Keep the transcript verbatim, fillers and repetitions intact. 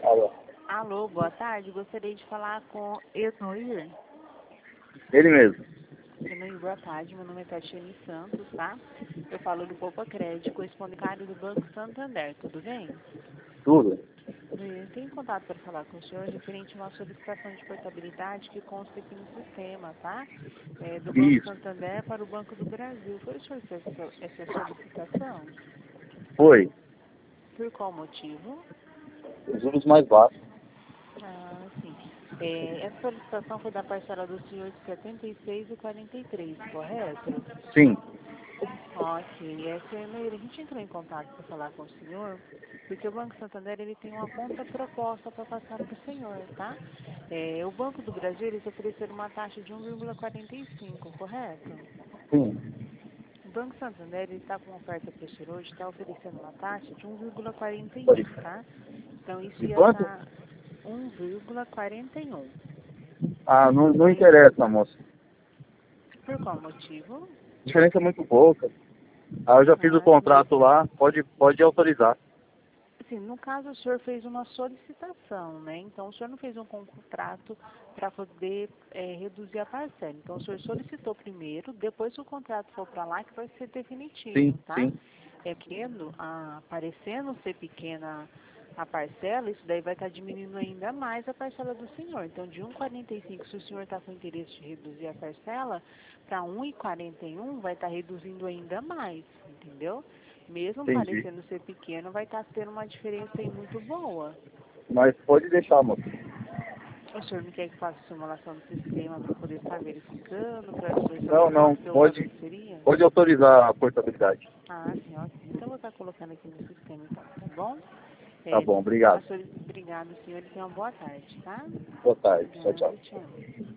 Alô. Alô, boa tarde. Gostaria de falar com Enoir. Ele mesmo. Enoir, boa tarde. Meu nome é Tatiane Santos, tá? Eu falo do Poupa Crédito, correspondente do Banco Santander, tudo bem? Tudo. Eu tenho contato para falar com o senhor referente a uma solicitação de portabilidade que consta aqui no sistema, tá? É, do Banco Isso. Santander para o Banco do Brasil. Foi o senhor que fez essa essa solicitação? Foi. Por qual motivo? Os juros mais baixos. Ah, sim. É, essa solicitação foi da parcela do senhor de setenta e seis e quarenta e três, correto? Sim. Ok. É, senhor Meire, a gente entrou em contato para falar com o senhor, porque o Banco Santander ele tem uma contraproposta para passar para o senhor, tá? É, o Banco do Brasil eles ofereceram uma taxa de um vírgula quarenta e cinco, correto? Sim. O Banco Santander ele está com uma oferta para o senhor hoje, está oferecendo uma taxa de um vírgula quarenta e um, Foi. tá? Então isso De ia quanto? estar um vírgula quarenta e um. Ah, não, não É, interessa, moça. por qual motivo? A diferença é muito pouca. Ah, eu já fiz o Ah, sim. contrato lá, pode, pode autorizar. Assim, no caso, o senhor fez uma solicitação, né? Então, o senhor não fez um contrato para poder é, reduzir a parcela. Então, o senhor solicitou primeiro, depois que o contrato for para lá, que vai ser definitivo, Sim, tá? sim. É pequeno, ah, parecendo ser pequena a parcela, isso daí vai estar diminuindo ainda mais a parcela do senhor. Então, de um vírgula quarenta e cinco, se o senhor está com interesse de reduzir a parcela, para um vírgula quarenta e um vai estar reduzindo ainda mais, entendeu? Mesmo Entendi. parecendo ser pequeno, vai estar tendo uma diferença aí muito boa. Mas pode deixar, moça. O senhor não quer que faça simulação do sistema para poder estar verificando, para ver Não, não. o Pode, valor que seria? pode autorizar a portabilidade. Ah, sim, ótimo. Então, eu vou estar colocando aqui no sistema, então, tá bom? Tá É, bom, a obrigado. senhora- obrigado, senhor, e tenha uma boa tarde, tá? Boa tarde. Tchau, tchau. Obrigado, tchau.